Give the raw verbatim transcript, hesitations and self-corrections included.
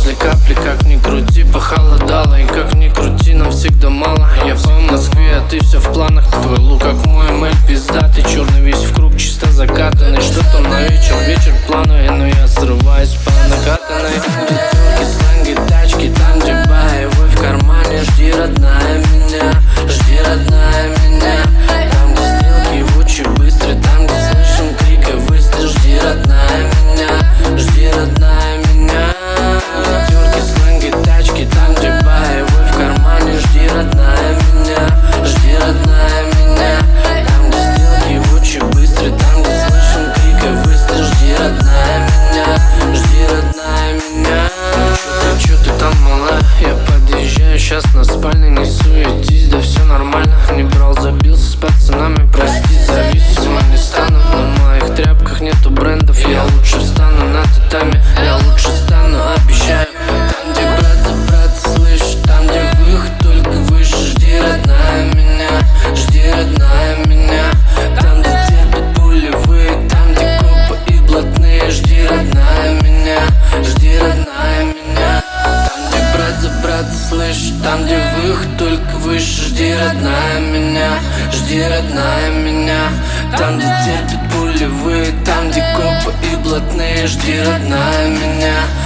каждой капли, как ни крути, похолодало. И как ни крути, нам всегда мало. Я по Москве, а ты все в планах. Твой лук как мой эмэль пиздатый, черный весь в круг, чисто закатанный. Что там на вечер, вечер плановый, но я срываюсь по накатанной. Пятерки, сленги, тачки, там где баевой в кармане. Жди, родная, меня, жди, родная, меня. Там где стрелки очень быстрые, там где слышим крик и выстрел. Жди, родная, меня, жди, родная, меня. Пятерки, сленги, тачки, там где баевой в кармане. Жди, родная, меня, жди, родная, меня. Там где стрелки очень быстрые, там где слышим крик и выстрел. Жди, родная, меня, жди, родная, меня. Ну чё ты, чё ты там, малая? Я подъезжаю сейчас на спальный, не суетись, да все нормально. Не брал, забился с пацанами, прости, зависимым не стану. На моих тряпках нету брендов, я лучше встану на татами, я лучше стану, обещаю. Там где брат за брата, слышишь, там где выход только выше. Жди, родная, меня, жди, родная, меня. Там где терпят пулевые, там где копы и блатные. Жди, родная, меня, жди, родная, меня. Там где брат за брата, слышишь, там где выход только выше. Жди, родная, меня, жди, родная, меня. Там где терпят пулевые, там где копы и блатные. Жди, родная, меня.